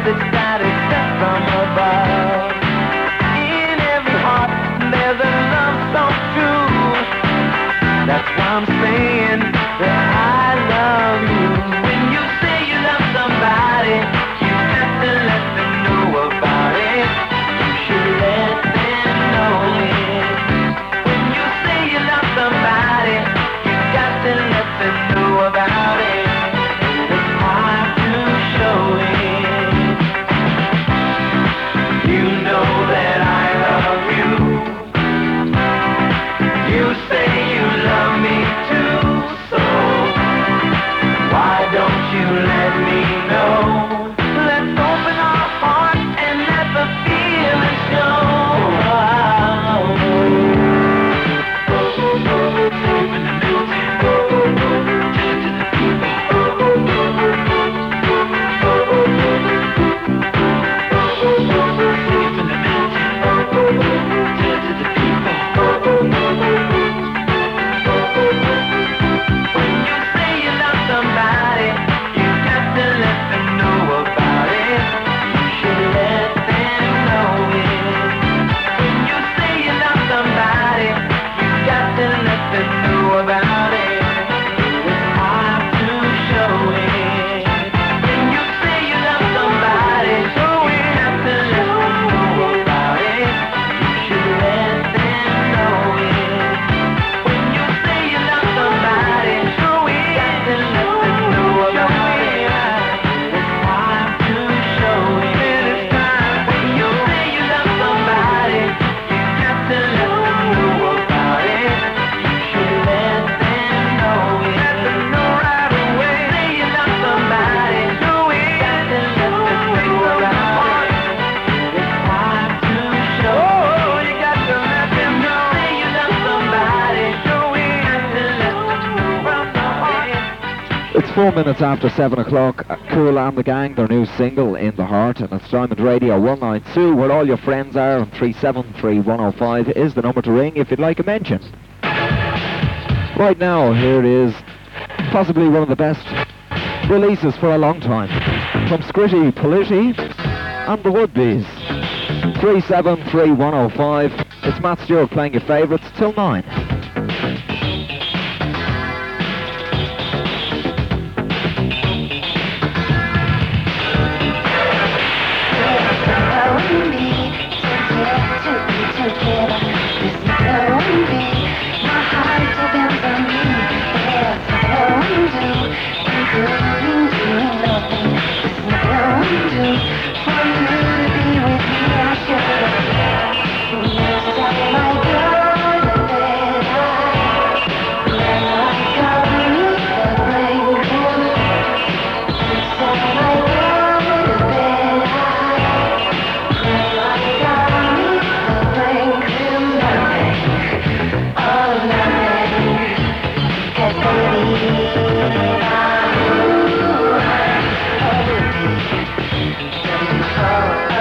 that's got it sent from above. In every heart there's a love so true. That's why I'm saying that I love you. When you say you love somebody, you got to let them know about it. You should let them know it. When you say you love somebody, you got to let them know about it. It's time to show it. You know that I love you. You say you love me too, so why don't you let me know? Let's open our hearts and let the feeling show. It's 4 minutes after 7 o'clock. Cool and the Gang, their new single, In the Heart, and it's Diamond Radio 192, where all your friends are, and 373-105 is the number to ring if you'd like a mention. Right now, here is possibly one of the best releases for a long time, from Scritti Politti and the Woodbees. 373-105. It's Matt Stewart playing your favourites till 9. Oh,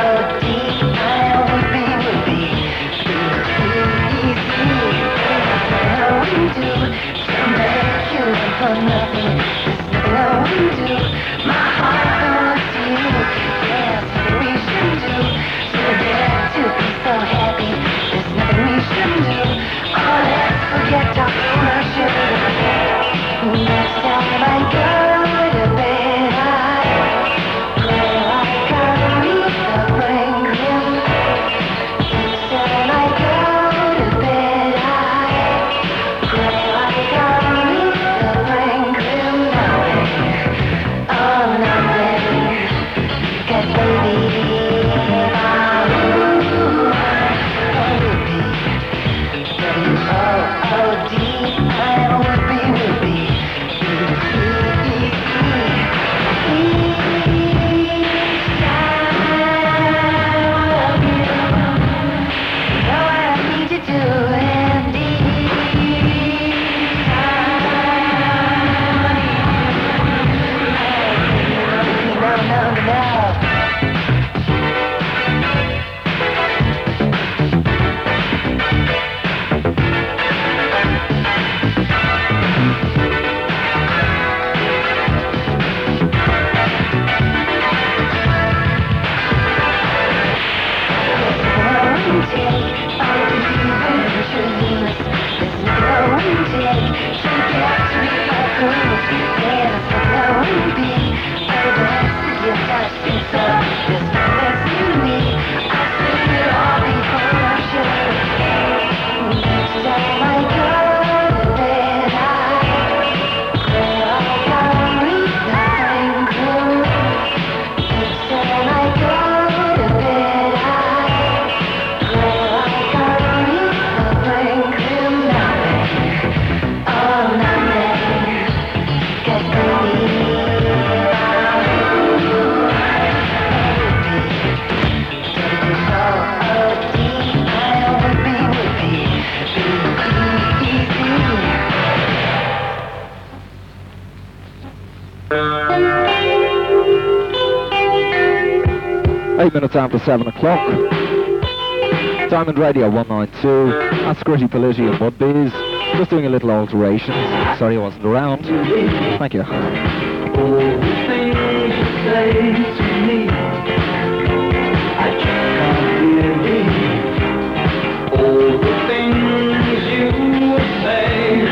Minutes after 7 o'clock. Diamond Radio 192. That's Gritty Politi and Mudbees. Just doing a little alteration. Sorry I wasn't around. Thank you. All the things you say to me, I just can't believe. All the things you say,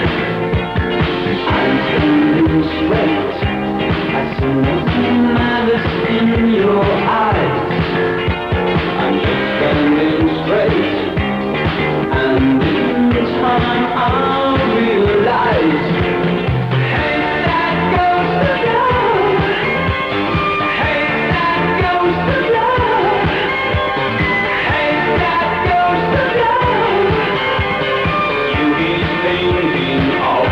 I'm standing straight. I see nothing malice in your eyes. I'm just standing straight, and in time I'll realize. Hey, that goes to love. Hey, that goes to love. Hey, that goes to love. You be thinking of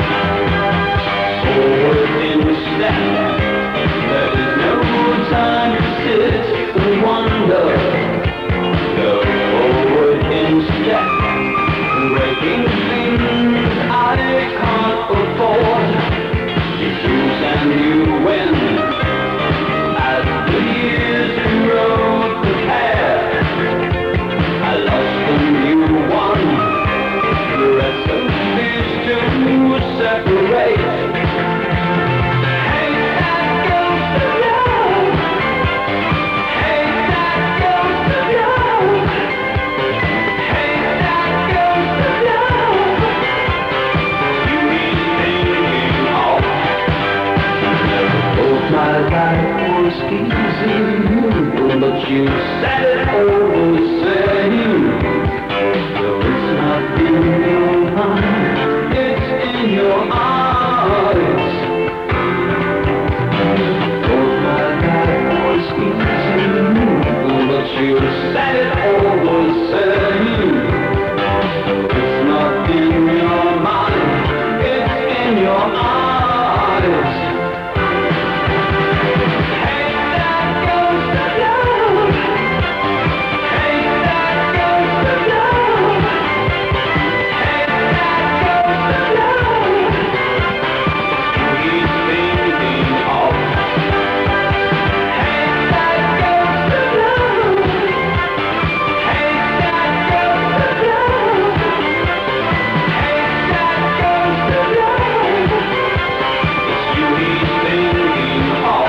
forward in step. There is no time to sit and wonder. Go forward in step, breaking things I can't afford. You lose and you win, as the years you rode the pair. I lost and you won, the rest of these two separate. Hey, that goes to love. Hey, that goes to love. Hey, that goes to love. You need thinking of. Both my life was easy, but you said it all the same. So it's not in your mind, it's in your eyes. Both my life was easy, but you said it all the same. So it's not in your mind, it's in your eyes. Hey, that goes to love. Hey, that goes to love. Hey, that goes to love. He's thinking of. Hey, that goes to love. Hey, that goes to love. Hey, that goes to love. It's you he's thinking of.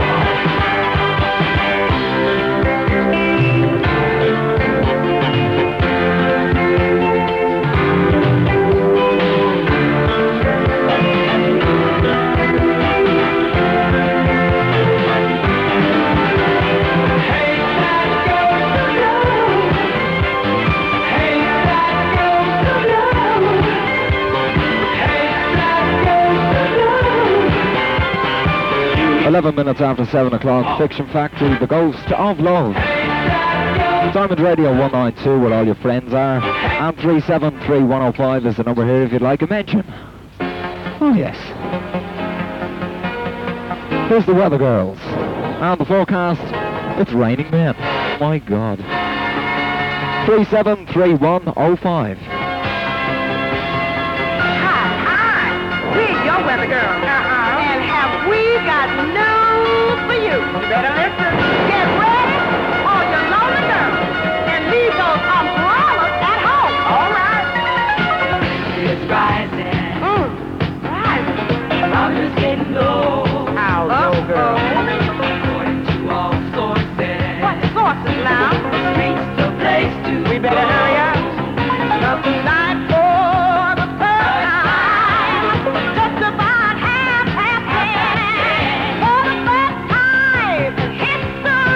Hey, that goes to love. Hey, that goes to love. Hey, that goes to love. 11 minutes after 7 o'clock. Fiction Factory, The Ghost of Love. Diamond Radio 192, where all your friends are. And 373-105 is the number here if you'd like a mention. Oh yes. Here's the weather, girls. And the forecast, it's raining men. My God. 373105. Hi, we're your weather girl. And have we got news for you? You better listen. Get ready, all your lonely girls, and leave those umbrellas at home. All right? It's rising, Right. temperature's getting low. How low, girl? According to all sources, What sources now? streets the place to We better go. hurry up. 'Cause tonight for the first time, just about 10:30. For the first time in history,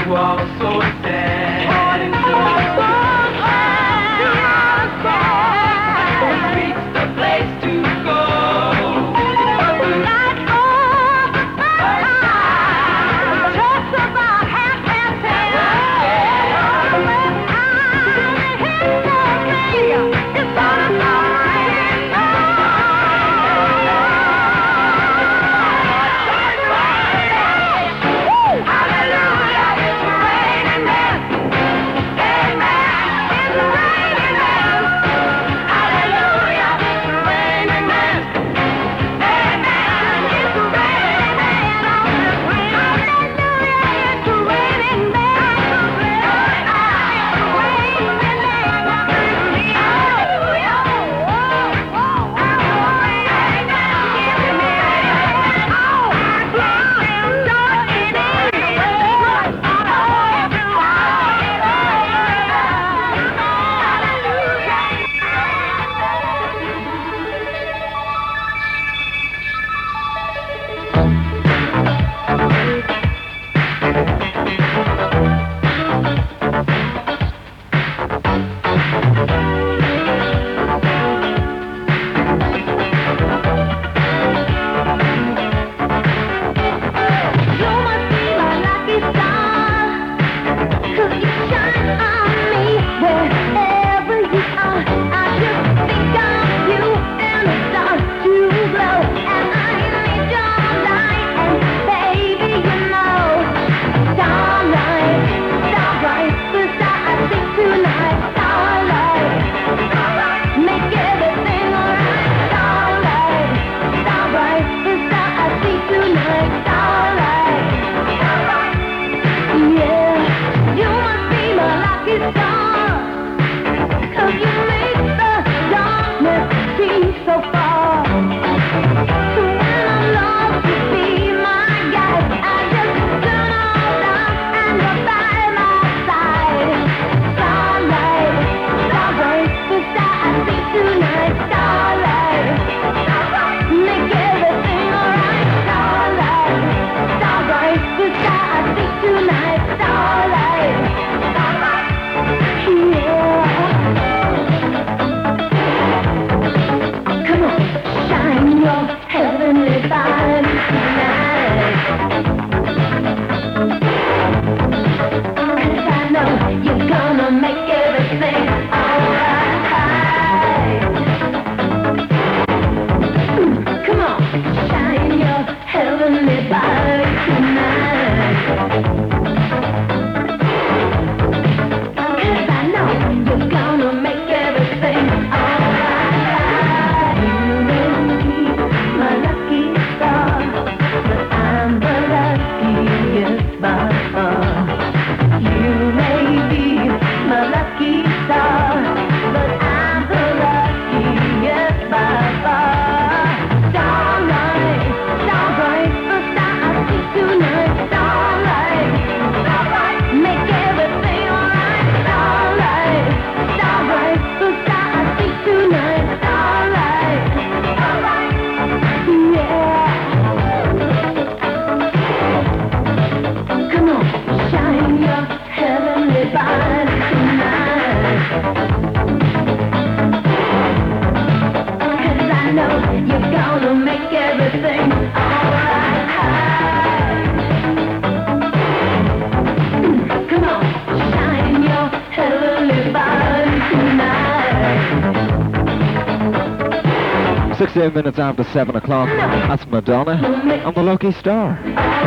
16 minutes after 7 o'clock, that's Madonna on the Lucky Star.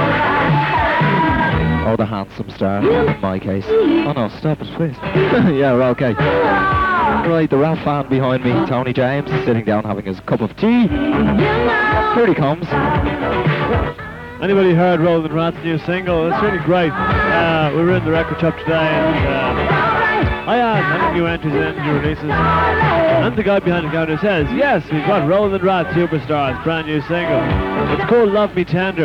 Or the Handsome Star, in my case. Oh no, stop it, please. Yeah, we're okay. Right, the rap fan behind me, Tony James, sitting down having his cup of tea. Here he comes. Anybody heard Roland Rat's new single? It's really great. We were in the record shop today and I had any new entries in, new releases. And the guy behind the counter says, yes, we've got Roland Rat Superstar's brand new single. It's called Love Me Tender.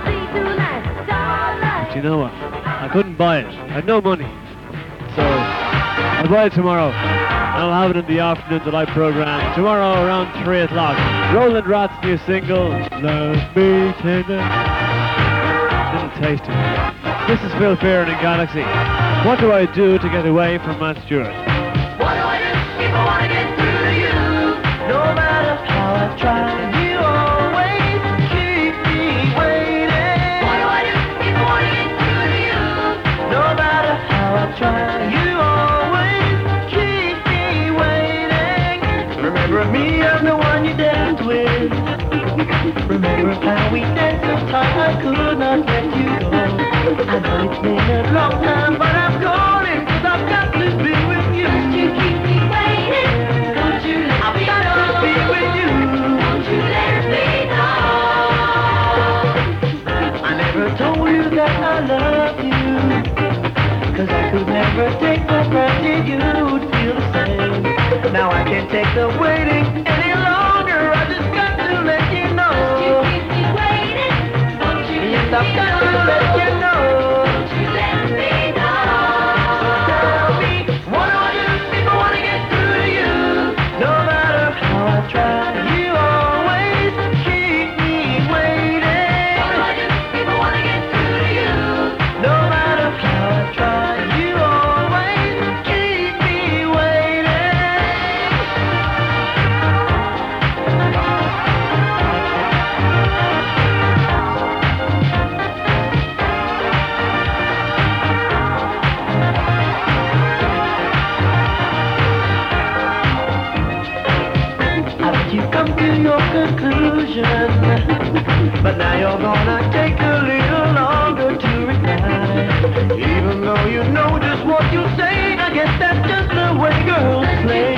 But you know what? I couldn't buy it. I had no money. So I'll buy it tomorrow. And I'll have it in the afternoon Delight program tomorrow around 3 o'clock. Roland Rat's new single, Love Me Tender. Didn't taste it. This is Phil Fearon in Galaxy. What do I do to get away from Matt Stewart? What do I do if I want to get through to you? No matter how I try, you always keep me waiting. What do I do if I want to get through to you? No matter how I try, you always keep me waiting. Remember me, I'm the one you danced with. Remember how we danced so tight I could not let you go. I know it's been a long time, but I'm calling 'cause I've got to be with you. Don't you keep me waiting? Don't you let I've got to be with you. Don't you let me know? I never told you that I love you, 'cause I could never take for granted you'd feel the same. Now I can't take the waiting any longer. I just got to let you know. Don't you keep me waiting? Don't you yes, I've got to let you know. But now you're gonna take a little longer to reply. Even though you know just what you say, I guess that's just the way girls play.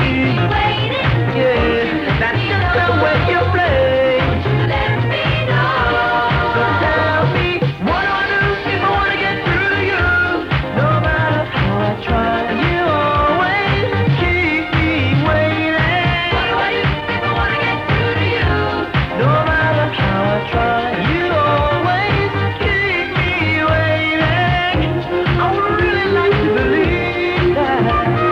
Yeah, that's just the way you play. Let me know. So tell me, what do I do if I wanna get through to you? No matter how I try, you always keep me waiting. What do I do if I wanna get through to you? No matter how I try, you always keep me waiting. I would really like to believe that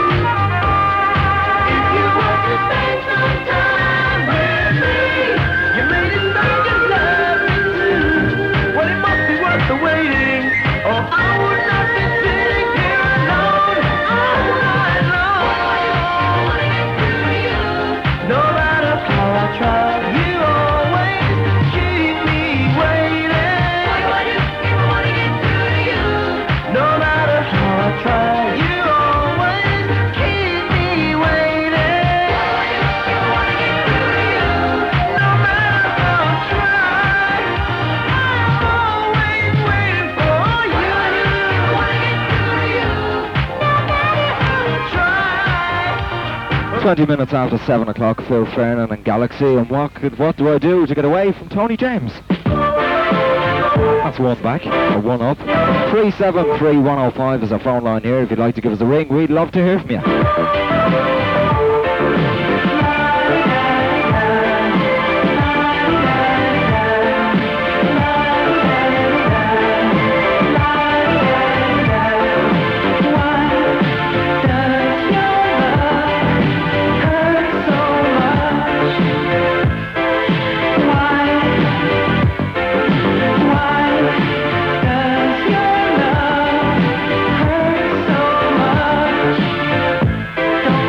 if you were to spend some time with me, you made it sound just love me too. Well, it must be worth the waiting, or I would not be sitting here alone all night long. No matter how I try, you always keep me waiting. What do I do if I want to get through to you? No matter how I try, you always keep me waiting. What do I do if I want to get through to you? No matter how I try, I'm always waiting for you. What do I do if I want to get through to you? No matter how I try. 20 minutes after 7 o'clock, Phil Fernan and Galaxy, and what do I do to get away from Tony James? That's one back, or one up. 373-105 is our phone line here. If you'd like to give us a ring, we'd love to hear from you. Don't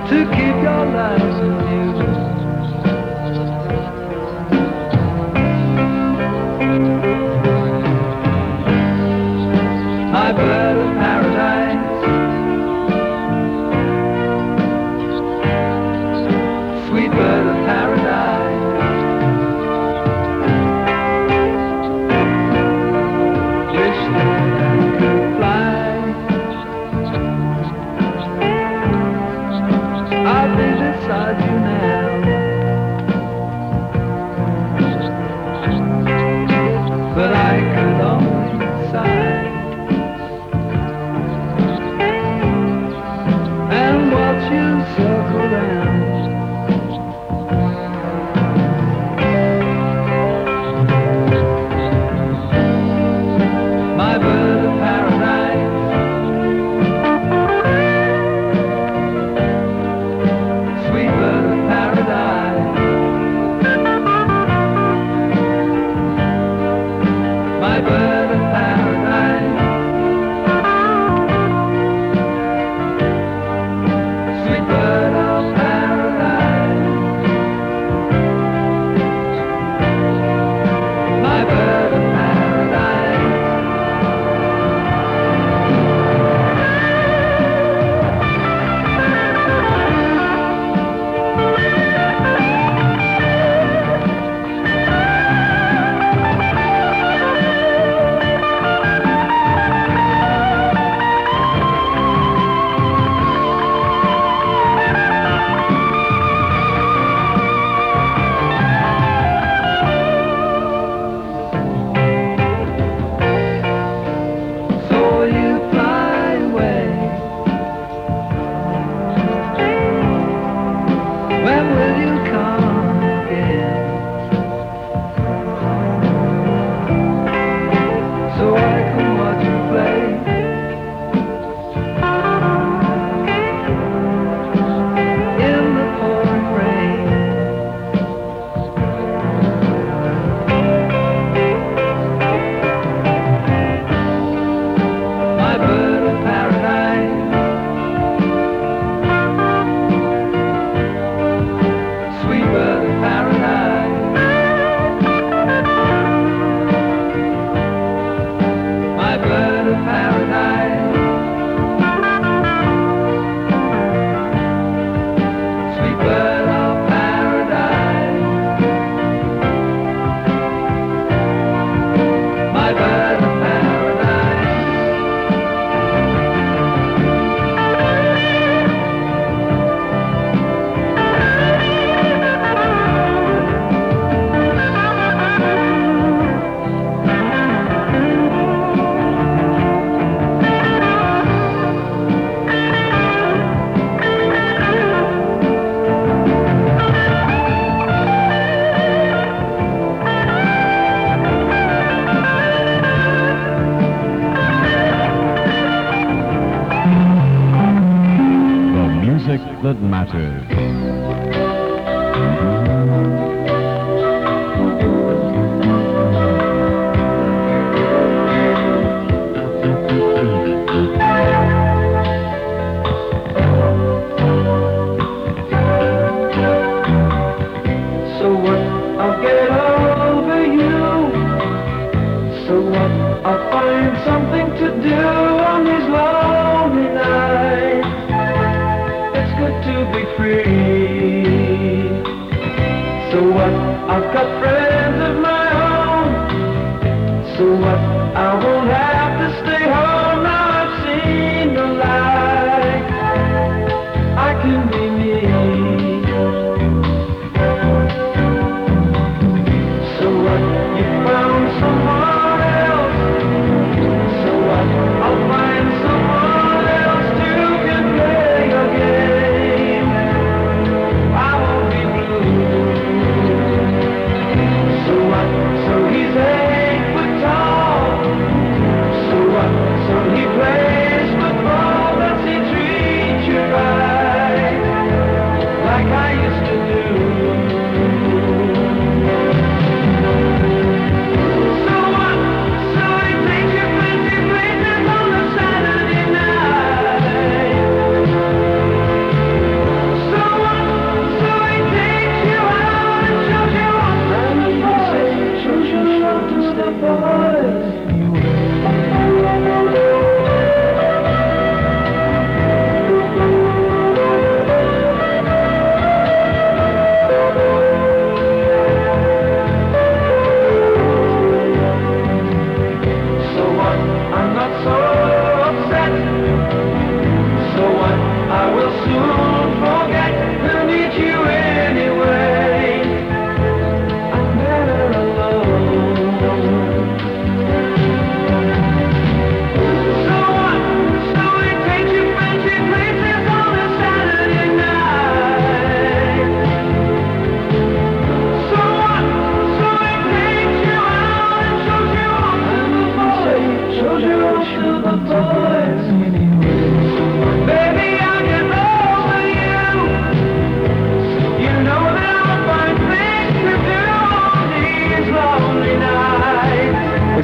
to keep your lives amusing. My bird of paradise, sweet bird of paradise, wish that I could fly. I'll be beside you now, but I could only sigh and watch you circle round. My bird of paradise, sweet bird of paradise, my bird of paradise, sweet bird of paradise, my bird of paradise. So you fly away. When will you come again? So I can watch you play in the pouring rain. My bird of paradise, sweet bird of paradise, my bird of paradise, sweet bird of paradise, my bird of paradise. The music that matters. So what? I'll get over you. So what? I'll find something to do on these lonely nights. It's good to be free. So what? I've got friends of my own. So what? I won't have to stay home. Now I've seen the light. I can be me. So what? You found someone else. So what? I'll find someone else who can play your game. I won't be blue.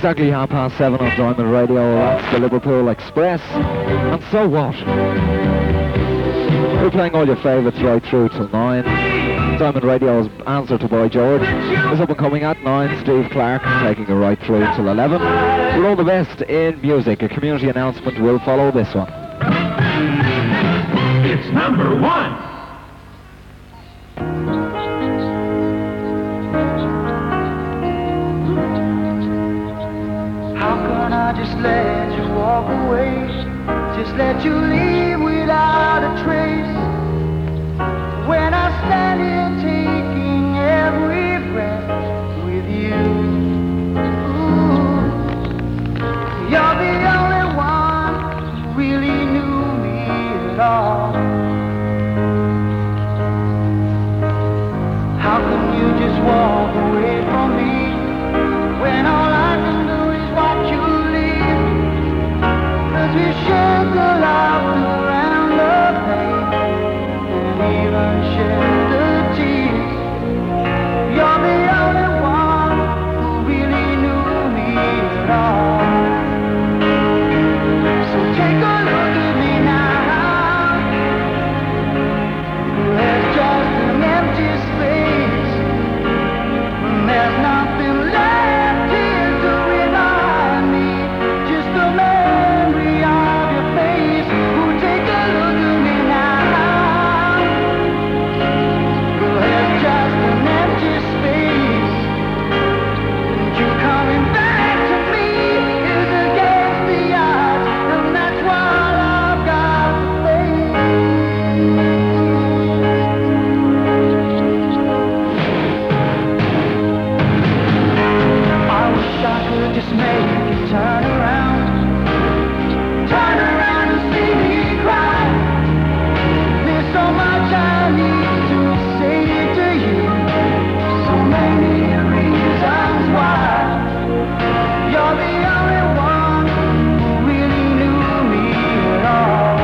Exactly 7:30 on Diamond Radio. That's the Liverpool Express. And so what? We're playing all your favourites right through till 9. Diamond Radio's answer to Boy George is up and coming at 9. Steve Clark taking it right through till 11. We're all the best in music. A community announcement will follow this one. It's number 1. How can I just let you walk away? Just let you leave without a trace. When I stand here taking every breath with you. Ooh, you're the only one who really knew me at all. How can you just walk away from me when all I can do is watch you leave? 'Cause we shared the laughter and the pain, and even shared the tears. You're the only one who really knew me at all. So take a look at me now. There's just an empty space. There's nothing left here to remind me. Just the memory of your face. Oh, take a look at me now. There's just an empty space. And you coming back to me is against the odds. And that's what I've got to face. I wish I could just make you turn around and see me cry. There's so much I need to say to you, so many reasons why. You're the only one who really knew me at all.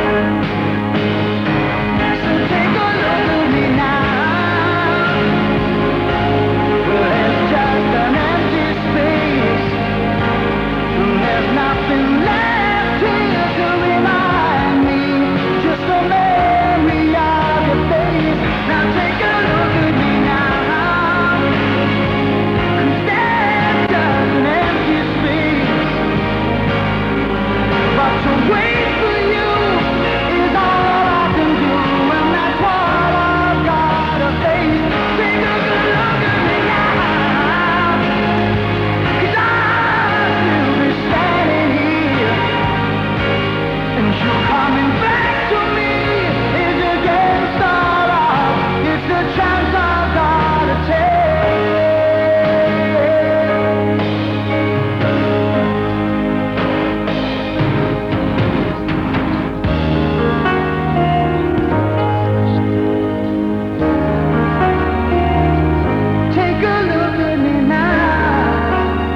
So take a look at me now. There's just an empty space. There's nothing left here to remind me. Just a memory of your face. Now take a look at me now. 'Cause there's just an empty space. But to wait for you is all I can do, and that's what I've gotta face. Take a good look at me now. 'Cause I'll still be standing here, and you coming back to me is against all odds. It's the chance I've gotta take. Take a look at me now.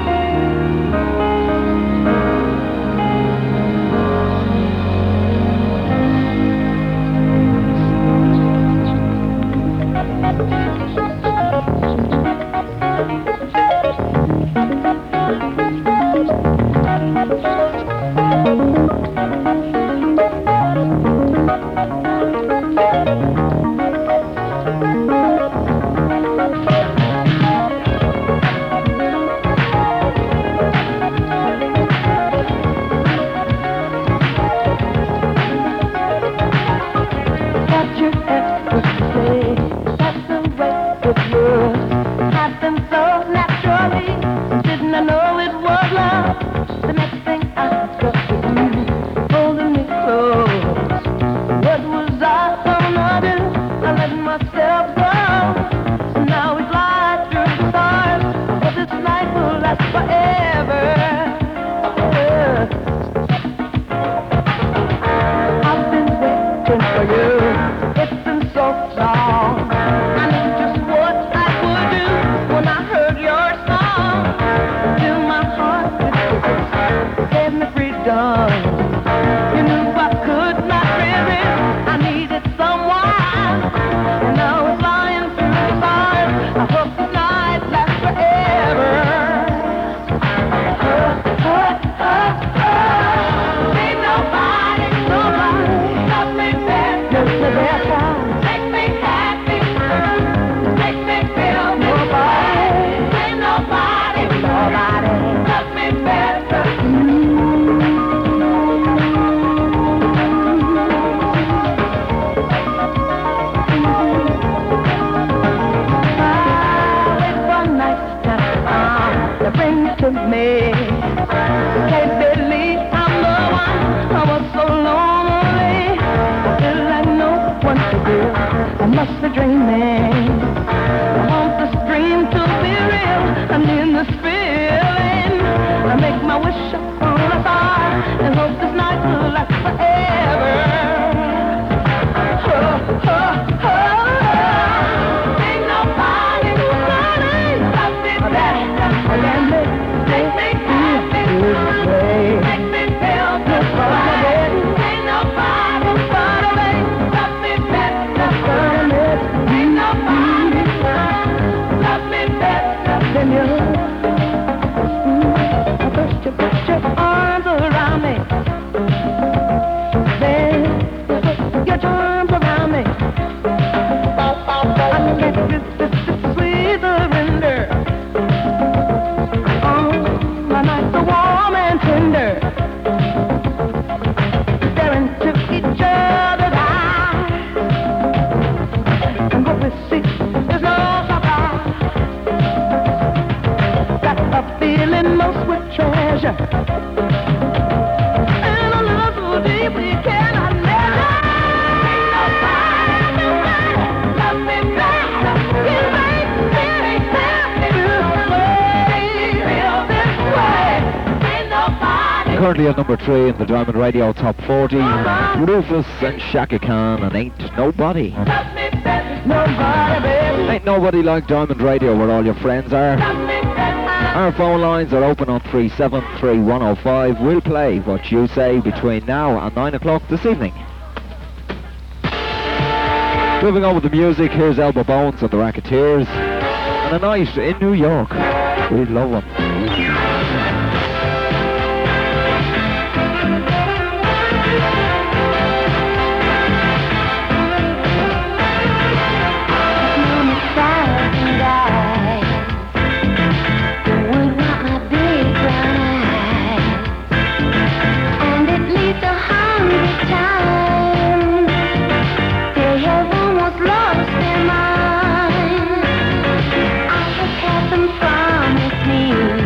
Got your efforts to say, got the way with yours. Happened so naturally, didn't I know it was love? The next thing I got was you, holding me close. What was I gonna do? I let myself go. And now we fly through the stars, but this night will last forever. I've been waiting for you. It's been so long. I knew just what I would do when I heard your song. Fill my heart with kisses, gave me freedom. You knew I could not resist. I needed someone. And now we're flying through the stars. I hope the night lasts forever. must be dreaming. I want this dream to be real. I'm in this feeling. I make my wish upon a star and hope this night will last forever. Oh, oh, oh. Ain't nobody running up me back. Make me happy. Make me feel good. Ain't nobody running up me back. Ain't nobody love me better than you. First you put your arms around me, then you put your arms around me. I get this sweet surrender. Oh, my nights so warm and tender, staring into each other's eyes. And what we see is no surprise. Got a feeling most would treasure, and a love so deep we cannot measure. Ain't nobody love me better. You make me feel this way. Ain't nobody. Currently at number 3 in the Diamond Radio Top 40, Rufus and Shaka Khan and Ain't Nobody. Love me better. Nobody, baby. Ain't nobody like Diamond Radio where all your friends are. Love me better. Our phone lines are open on 373-105. We'll play what you say between now and 9 o'clock this evening. Moving on with the music, here's Elbow Bones and the Racketeers. And a night in New York. We love them. Promise me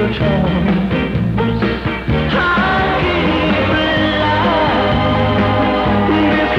your charms. I keep alive this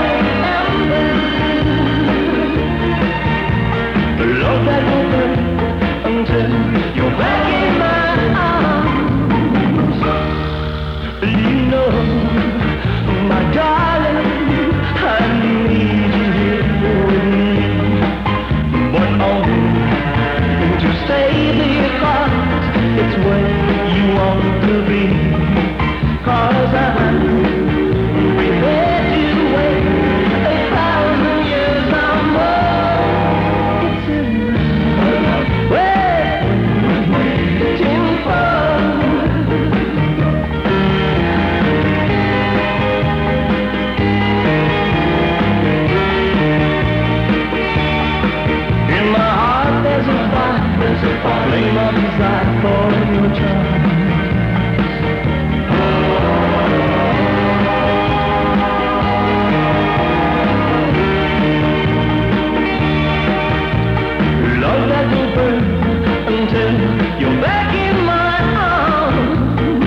love that will burn until you're back in my arms. You know, my darling, I need you here with me. But only to stay because it's where you want to be. 'Cause I'm prepared to wait 1,000 years or more. It's in love, waiting for. In my heart there's a flame of desire for your charms. Love that will burn until you're back in my arms.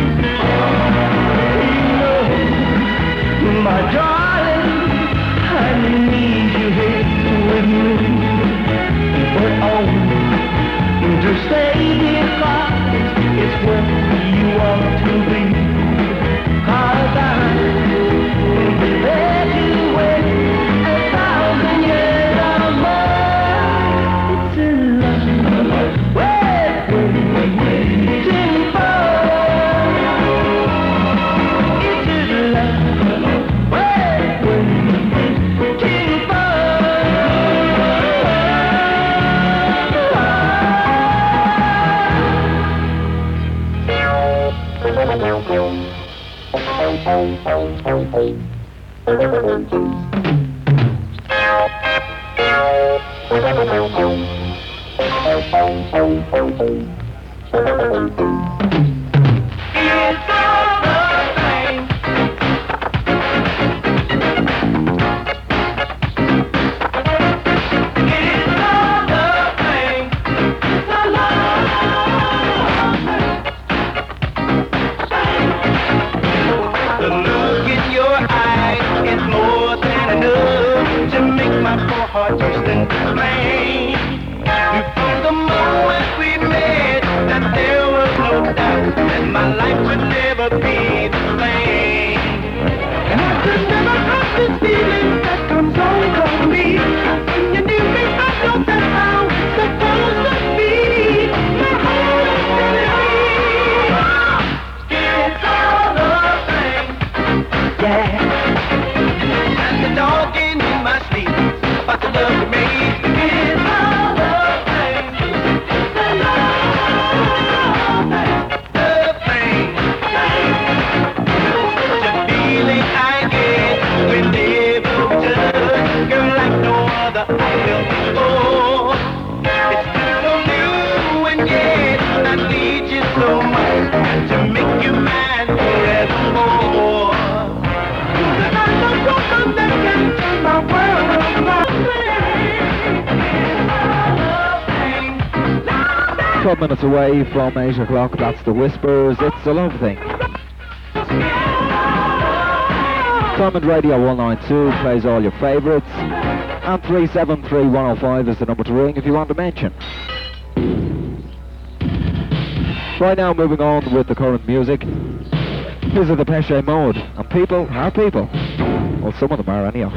You know, my darling, I need you here with me. But only to stay because it's where you want to be. 'Cause I'm prepared to wait 1,000 years or more. It's in love, waiting for. It's in love, waiting for. It's all the same. It's all the same. The look in your eyes is more than enough to make my poor heart twist and flame. From the moment we met, that there was no doubt that my life would never be the same. And I could never have this feeling that comes over me. When you need me, I know that's how it's supposed to be. My heart is telling me it's all the same. Yeah. And the dog in my sleep about the love we made. It's all the same. The thing. The feeling I get whenever we touch, girl, like no other I felt before. It's still so new and yet I need you so much to make you mine forevermore. And I know you're something that can turn my world around. 12 minutes away from 8 o'clock, that's the Whispers, It's a Love Thing. Diamond Radio 192 plays all your favourites, and 373-105 is the number to ring if you want to mention. Right now, moving on with the current music. These are the Depeche Mode, and people are people. Well, some of them are anyhow.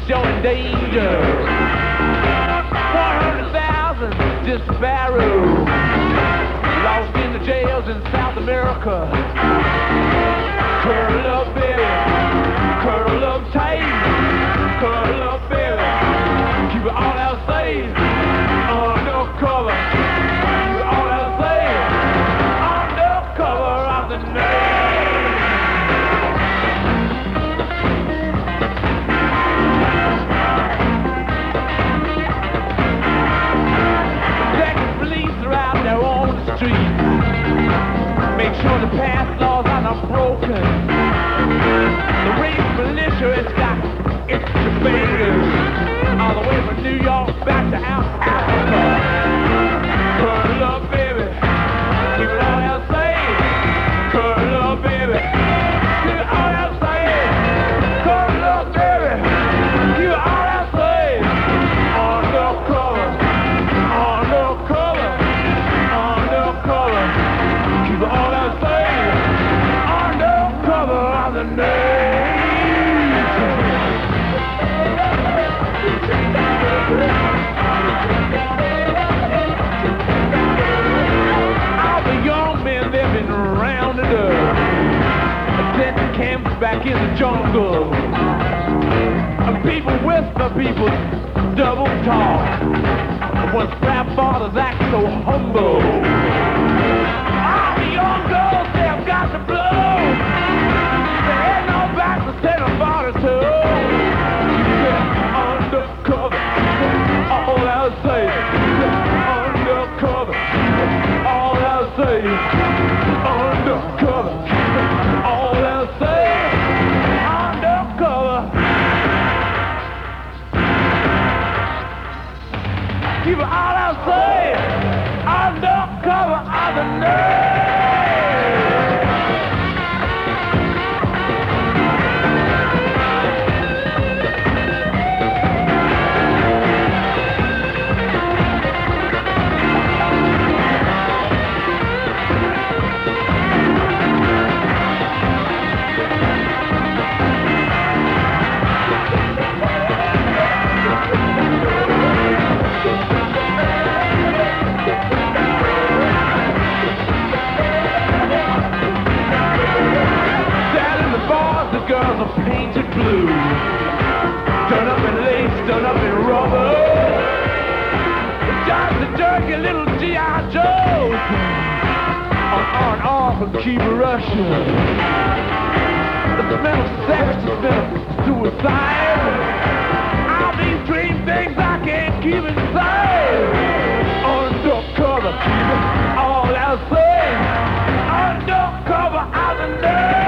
you're in danger. 100,000 disparos lost in the jails in South America. Curl up, baby, curl up tight, curl up, baby, keep it all out safe, undercover, keep it all out safe, undercover of the night. Texas police are out there on the street. Make sure the past laws are not broken. The race militia has got extra fingers all the way from New York back to Africa. Curl up, baby, keep it all out safe. Curl up, baby, keep it all out safe. Curl up, baby, keep it all out safe. Undercover, undercover, undercover, keep it all out safe. Undercover of the night. All the young men, they've been rounded up, sent to camps back in the jungle. And people whisper, people double talk. When rap fathers act so humble. All the young girls, they've got the blow. There ain't no back to send a father to. Undercover, all I'll say. Undercover, all I'll say. Undercover, all I'll say. Undercover. Keep it all I'll say. Undercover of the night. Girls are painted blue, done up in lace, done up in rubber. Just the jerky little G.I. Joes on off and keep rushing. The smell of sex, the smell of suicide. All these dream things I can't keep inside. Undercover, all I'll say. Undercover out the night.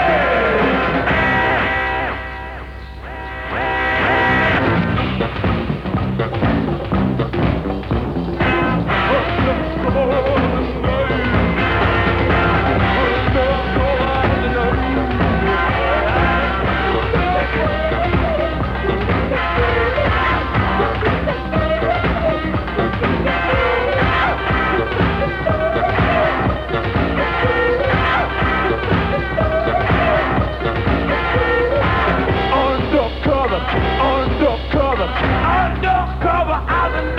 Undercover out the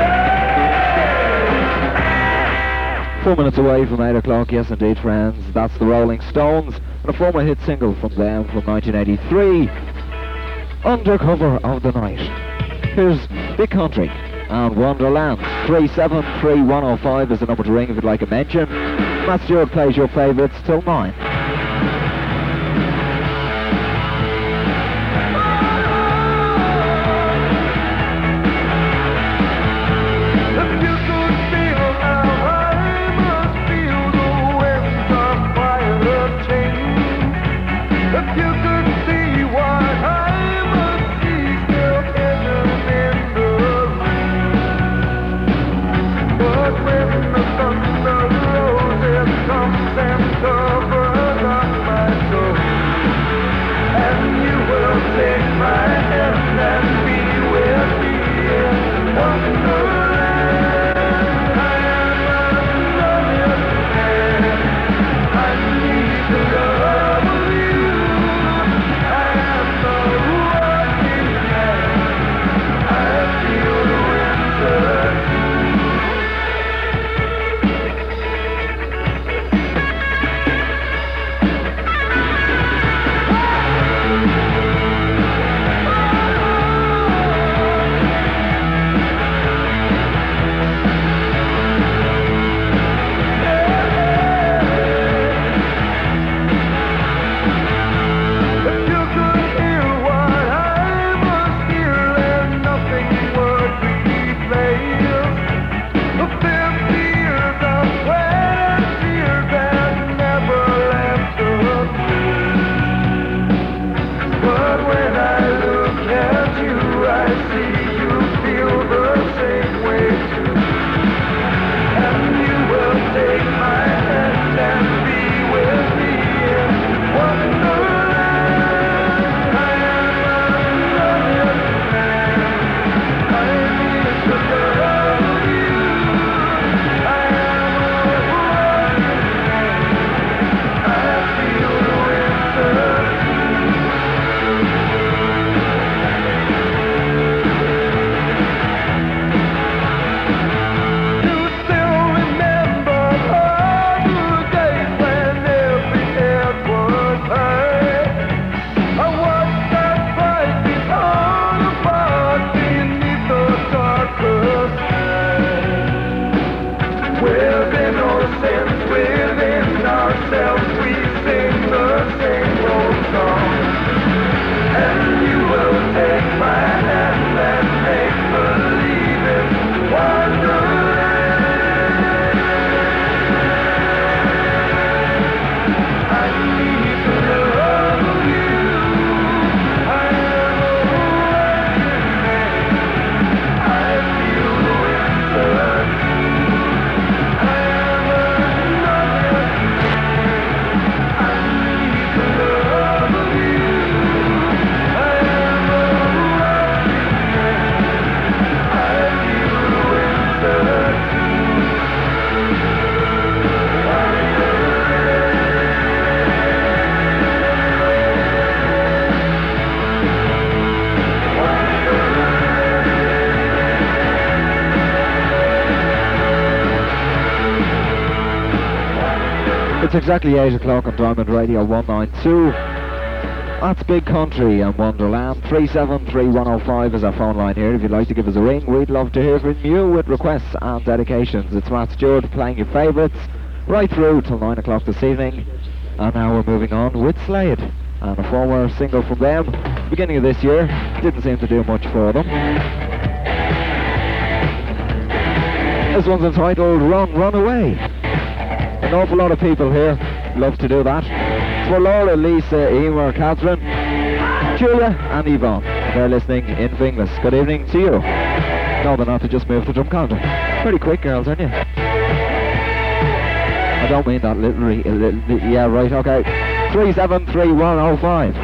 night. 4 minutes away from 8 o'clock, yes indeed friends, that's the Rolling Stones, and a former hit single from them from 1983, Undercover of the Night. Here's Big Country and Wonderland. 373-105 is the number to ring if you'd like a mention. Matt Stewart plays your favourites till 9. It's exactly 8 o'clock on Diamond Radio 192. That's Big Country and Wonderland. 373-105 is our phone line here. If you'd like to give us a ring, we'd love to hear from you with requests and dedications. It's Matt Stewart playing your favourites right through till 9 o'clock this evening. And now we're moving on with Slade. And a former single from them, beginning of this year. Didn't seem to do much for them. This one's entitled Run, Run Away. An awful lot of people here love to do that. It's for Laura, Lisa, Emer, Catherine, Julia and Yvonne. They're listening in Finglas. Good evening to you. No, they're not, they just moved to Drumcondra. Pretty quick girls, aren't you? I don't mean that literally. Yeah, right, okay. 373-105.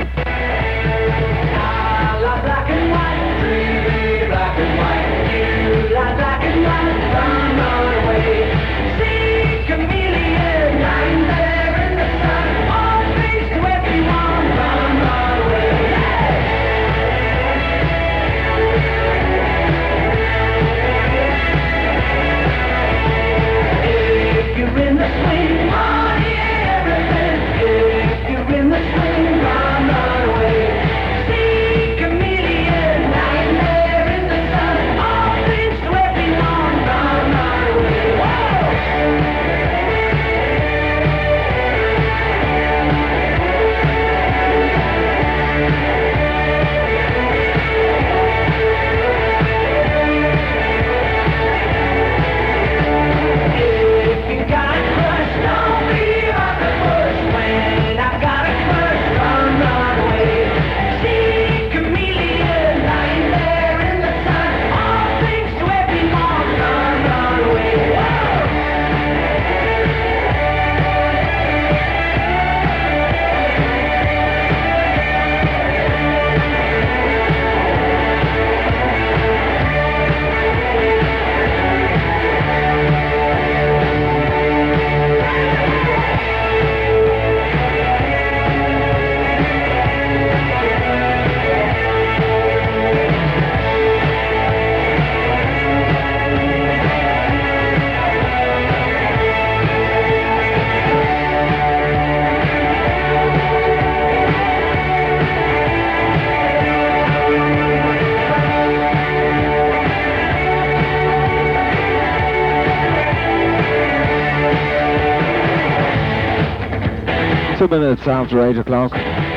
Minutes after 8 o'clock.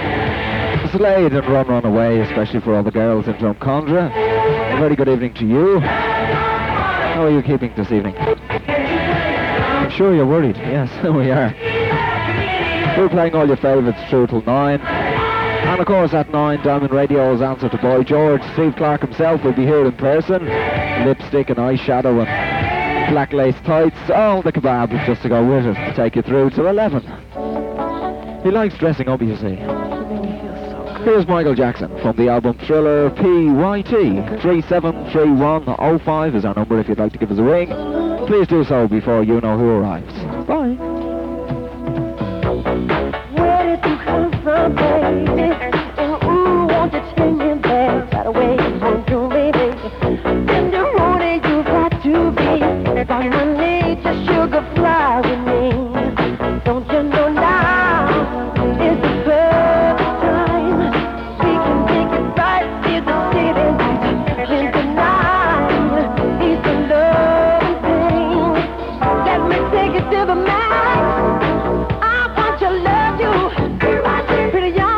Slade and Run Run Away, especially for all the girls in Drumcondra. A very good evening to you. How are you keeping this evening? I'm sure you're worried. Yes, we are. We're playing all your favourites through till 9. And of course at 9, Diamond Radio's answer to Boy George. Steve Clark himself will be here in person. Lipstick and eyeshadow and black lace tights. All the kebab just to go with it. To take you through till 11. He likes dressing up, you see. Here's Michael Jackson from the album Thriller PYT. 373-105 is our number if you'd like to give us a ring. Please do so before you know who arrives. Bye. Where did you come from, baby? And ooh, won't you take me there? Right away, won't you, baby? In the morning, you've got to be on my knee, just sugar fly with me. Don't you know now? To the max, I want to love you, pretty young.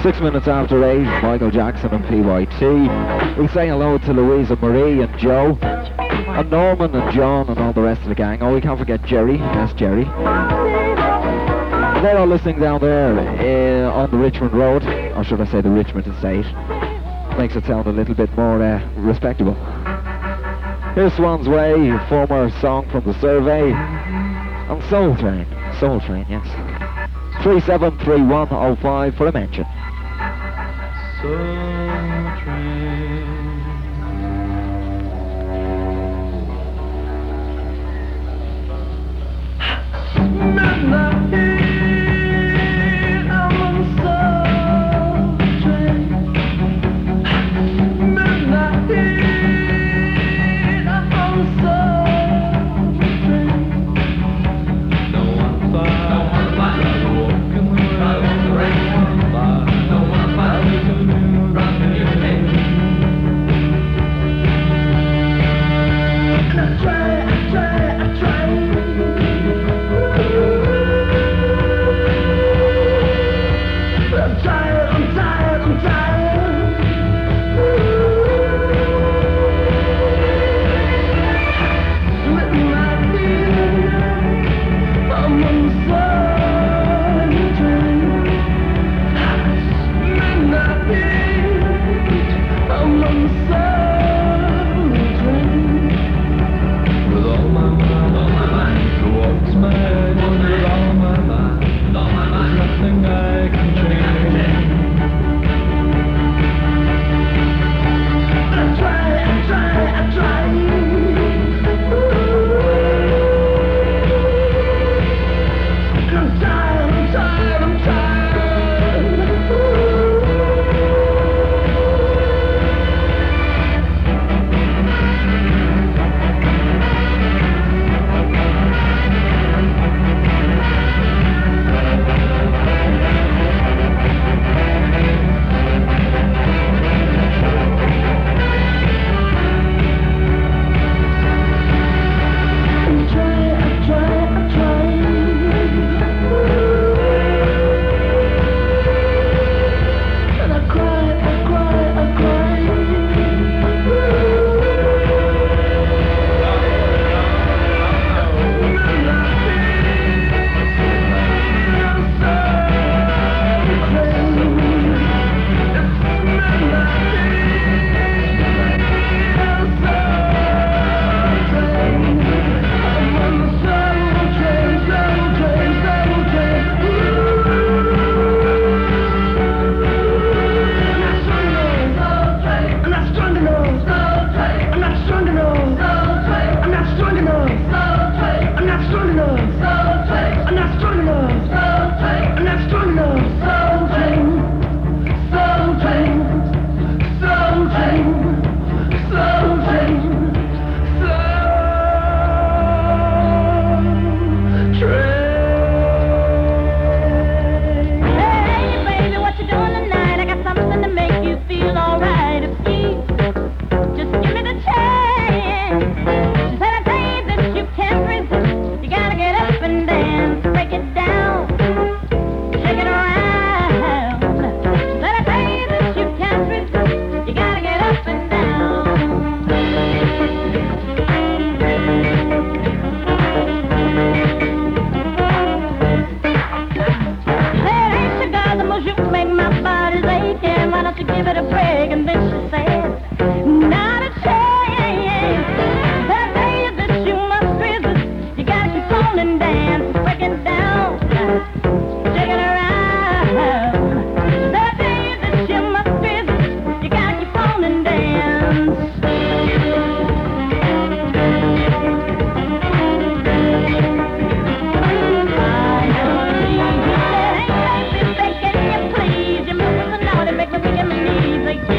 6 minutes after 8, Michael Jackson and PYT. We say hello to Louisa Marie and Joe, and Norman and John and all the rest of the gang. Oh, we can't forget Jerry. Yes, Jerry. They're all listening down there on the Richmond Road, or should I say the Richmond Estate. Makes it sound a little bit more respectable. Here's Swan's Way, a former song from the Survey, and Soul Train. Soul Train, yes. 373105 for a mention. Soul Train. Midnight heat, I'm on the soul train. Midnight heat, I'm on the soul train. No one fight, walking the rain. No one fight, running your head. And I try. I'm tired. Midnight heat, I'm on the soul train. Midnight heat, I'm on the soul train. With all my mind, the walk's mad. With all my mind, there's nothing I can change. I try. I'm tired. And I cry. Make me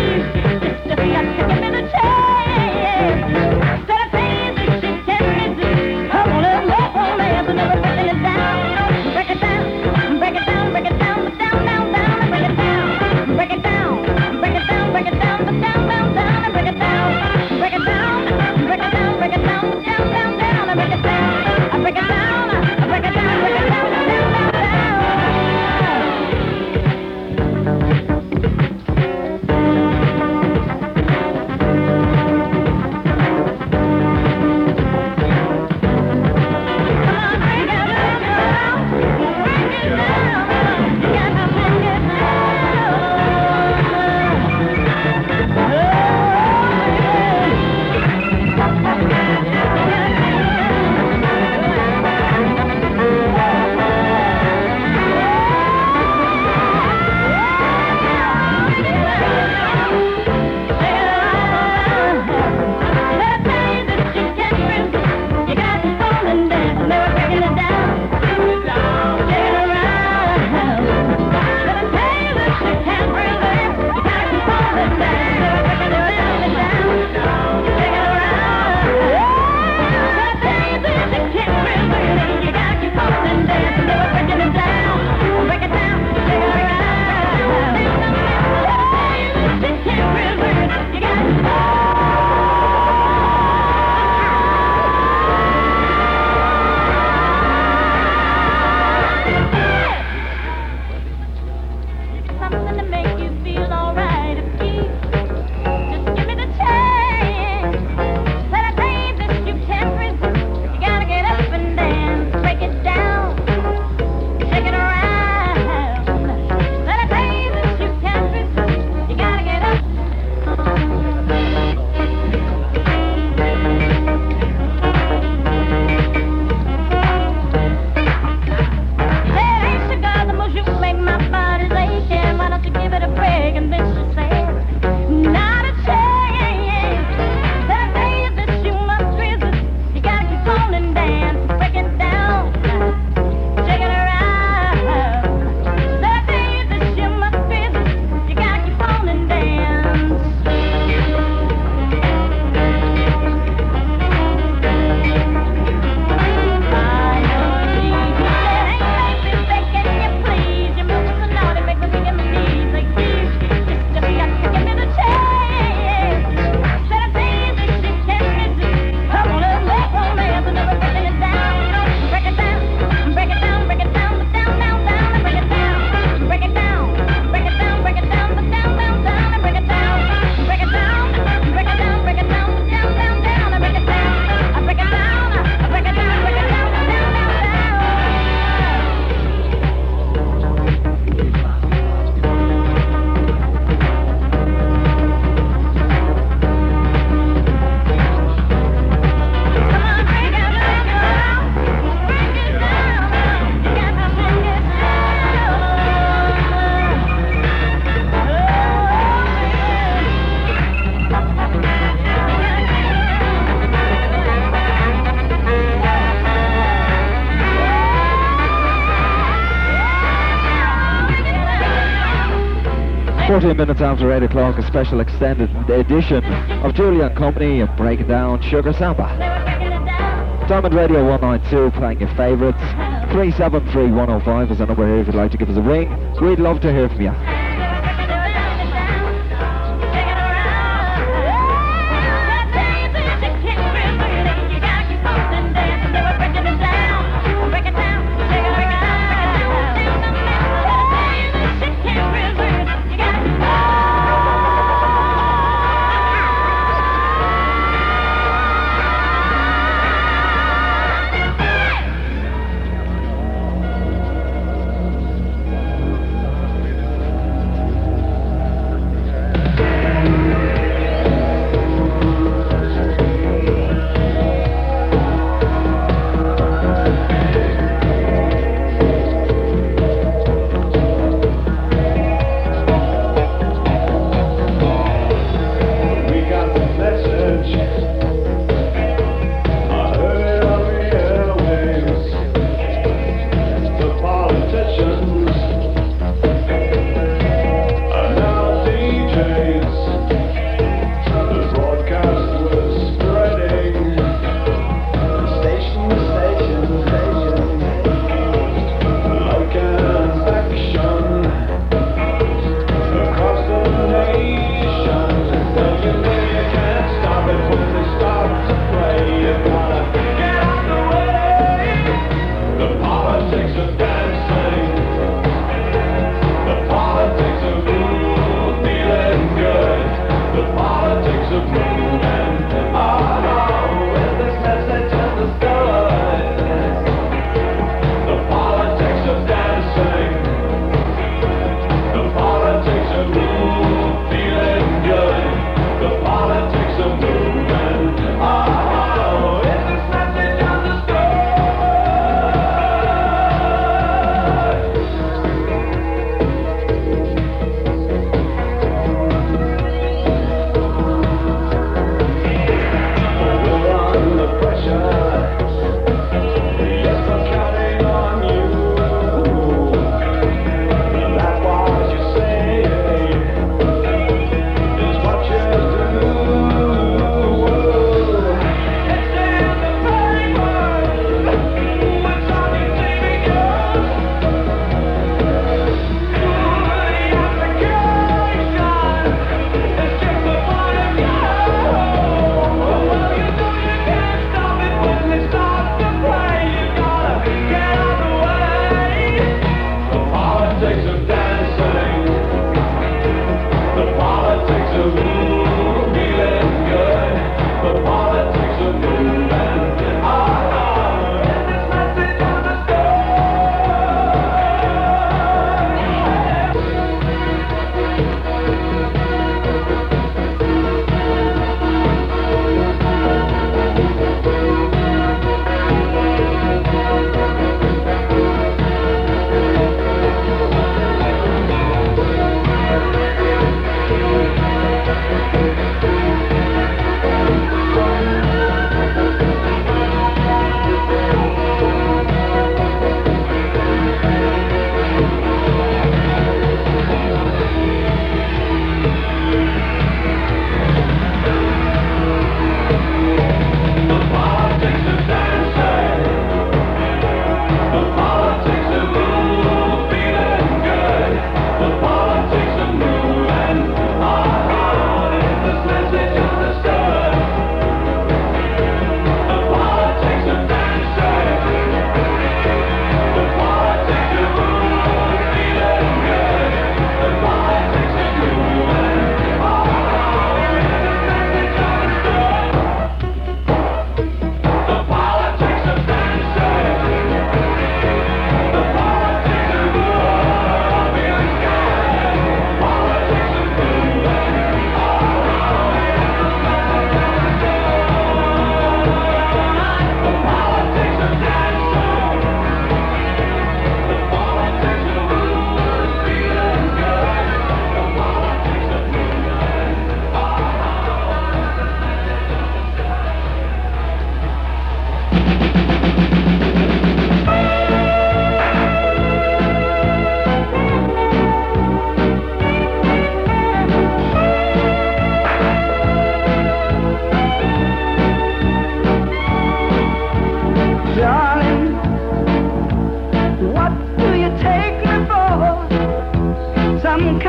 14 minutes after 8 o'clock, a special extended edition of Julia and Company and breaking down Sugar Samba. Diamond Radio 192 playing your favourites. 373-105 is the number here if you'd like to give us a ring. We'd love to hear from you.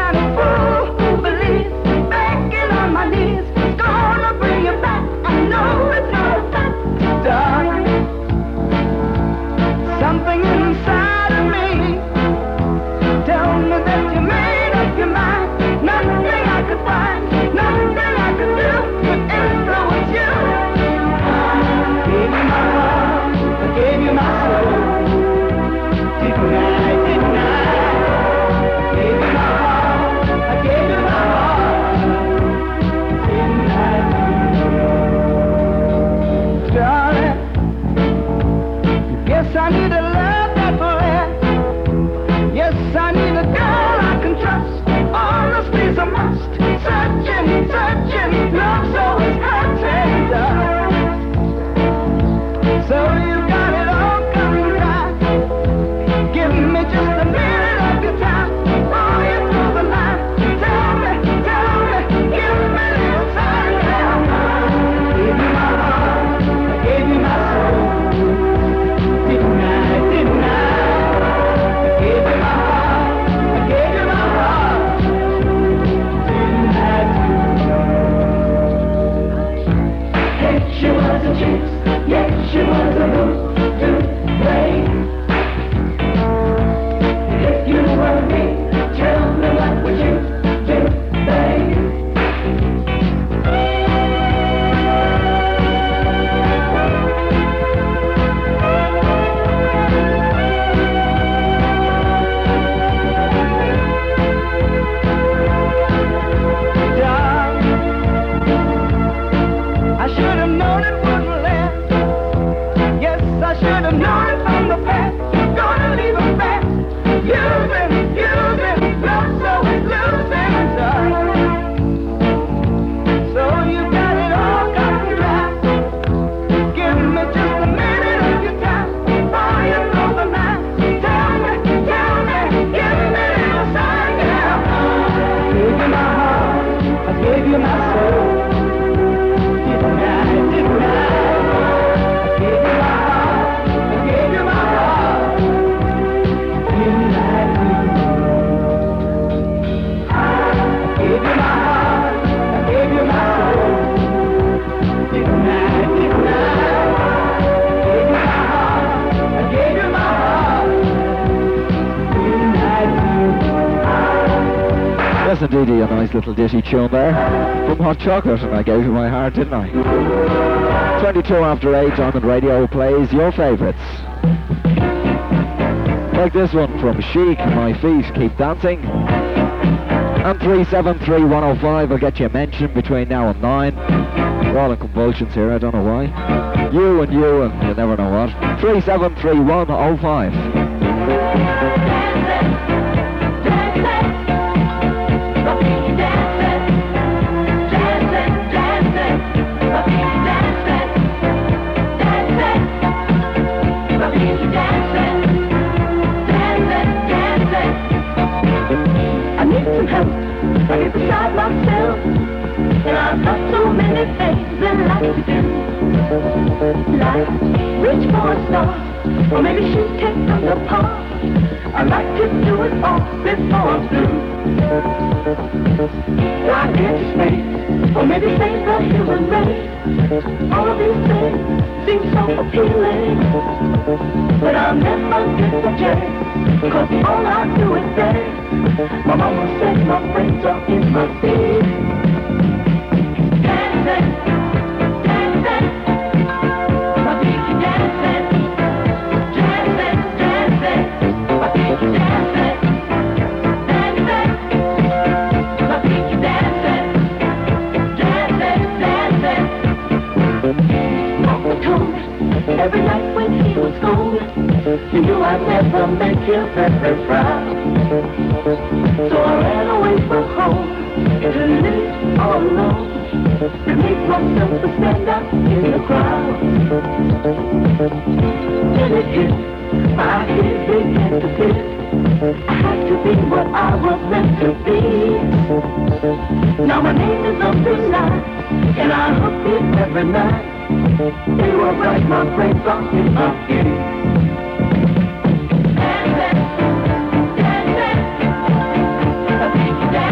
kind of fool believes begging on my knees is gonna bring you back. I know it's not a fact, darling. Something inside of me tell me that you made up your mind. Nothing I could find, nothing I could do could influence you. I gave you my heart, I gave you my soul. Didn't I, didn't I? Gave you my heart, I gave you my heart. Didn't I, darling? Yes, I need a love that will last. Yes, I need a girl I can trust. Honesty's a must. Searching, searching, love so is hurting, darling. So you got it all coming right. Give me just a minute of your time. Pull you through the line. Tell me, give me a little time now. I gave you my heart, I gave you my soul. Didn't I, didn't I? I gave you my heart, I gave you my heart. Didn't I do? Hey, she was a chance, yeah, she was a lose to play. If you were me, tell me what would you do, babe? I should have known it wouldn't last. Yes, I should have known it from the past. You're gonna leave a fast. Using, love so it's losing, darling. So you got it all coming right. Give me just a minute of your time. Before you throw the line. Tell me, give me a little sign now. I gave you my heart, I gave you my soul. Didn't I, didn't I? I gave you my heart, I gave you my heart. Didn't I do? I gave you my heart, I gave you my soul. Didn't I, didn't I? I gave you my heart, I gave you my heart. Didn't I do? Yes, indeed, a nice little ditty tune there from Hot Chocolate, and I gave you my heart, didn't I? 22 after 8, Diamond Radio plays your favourites. Like this one from Chic, My Feet Keep Dancing. And 373-105 will get you a mention between now and 9. We're all in convulsions here, I don't know why. You and you never know what. 373-105. I need some help, I get beside myself. And I've got so many things that I like to do. Like reach for a star, or maybe shoot cake from the park. I like to do it all before I'm through. Fly into space, or maybe save the human race. All of these things seem so appealing, but I'll never get the chance, 'cause all I do is dance. My mama said my brains are in my feet. Dancing, dancing, my feet keep dancing. Dancing, dancing, my feet keep dancing. Dancing, my feet keep dancing. Dancing, dancing. Mama told me every night when he was gone, you knew I'd never make you very proud. So I ran away from home to live all alone, to make myself to stand out in the crowd. Then it hit, my head began to fit. I had to be what I was meant to be. Now my name is up tonight, and I hook it every night. They were right, my brains are in my feet. Dancing, dancing, I think you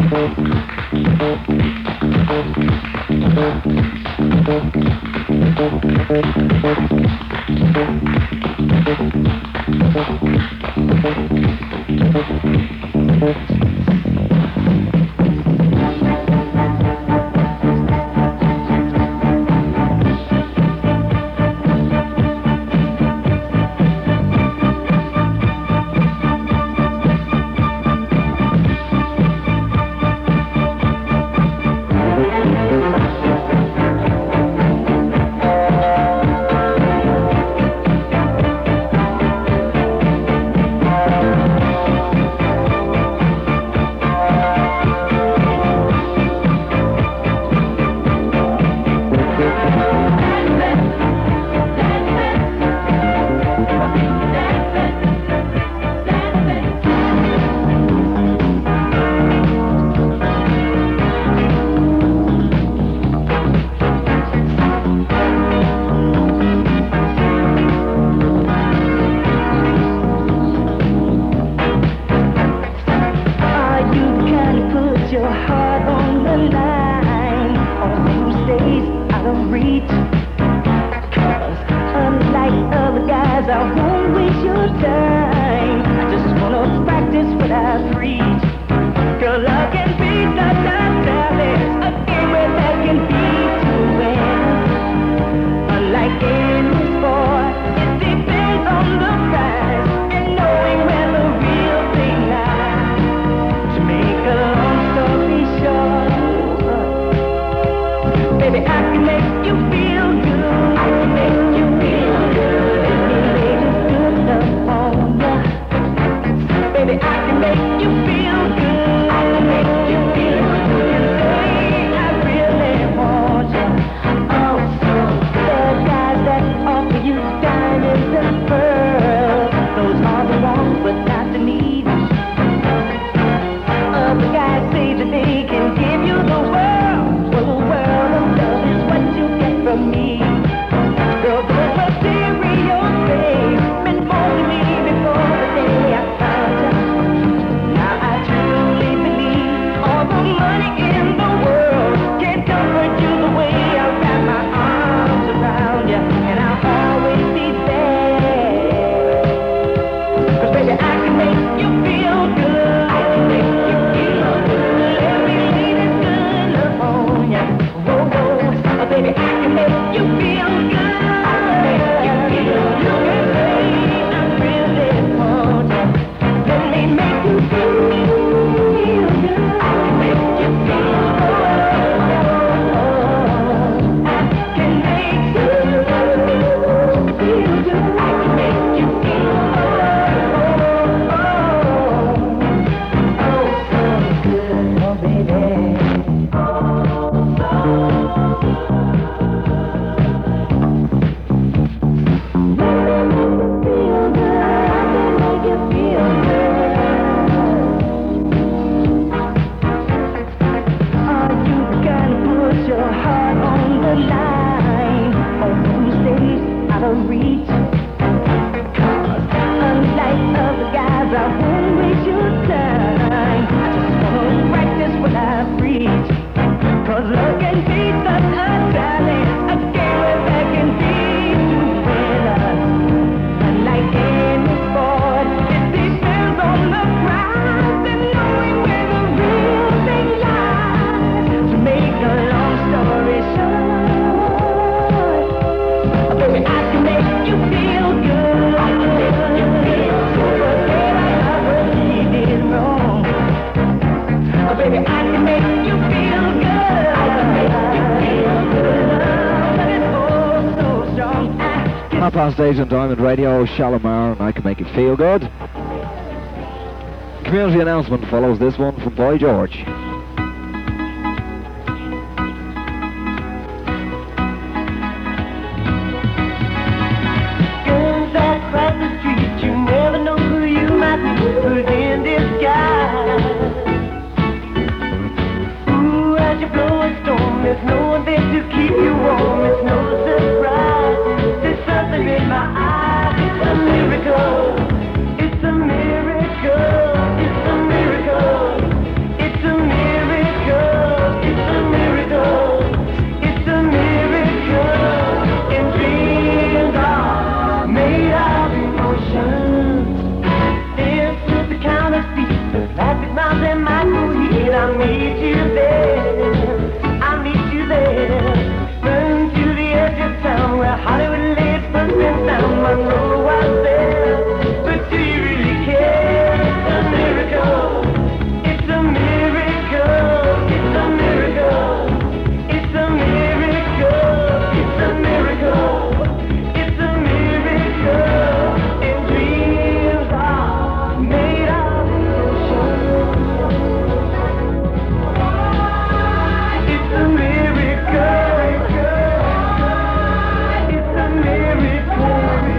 Stage on Diamond Radio, Shalimar, and I Can Make It Feel Good. Community announcement follows this one from Boy George. Girls that cross the street, you never know who you might be, who's in disguise. Ooh, as you blow a storm, there's no one there to keep you warm, it's no surprise. There's something in my eyes, it's a miracle, it's a miracle, it's a miracle, it's a miracle. and I'll meet you there. I'll meet you there. Run to the edge of town where Hollywood lays footprints down. Monroe was there, but do you really care? It's a miracle. It's a miracle. It's a miracle. It's a miracle. It's a miracle. It's a miracle. And dreams are made of it's a miracle. It's a miracle.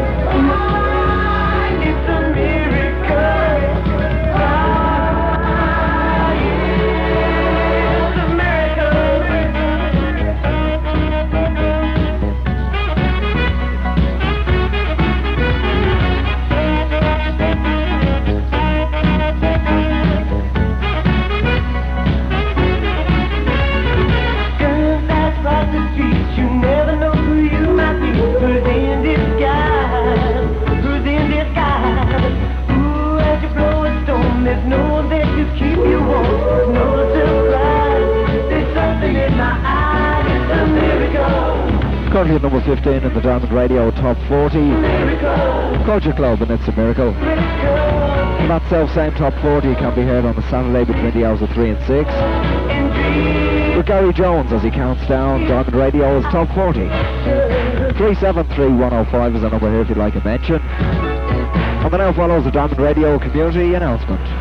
It's a miracle. It's a girls that cross the street, you never know who you might be. Who's in disguise? Who's in disguise? Ooh, as you blow a storm, there's no one there to keep you warm. No surprise, there's something in my eyes. It's a miracle. Currently at number 15 in the Diamond Radio Top 40. Miracle. Culture Club, and It's a Miracle. Miracle. That self-same Top 40 can be heard on a Saturday between the hours of 3 and 6. And dreams. With Gary Jones as he counts down Diamond Radio's Top 40. 373-105 is the number here if you'd like a mention. And then now follows the Diamond Radio community announcement.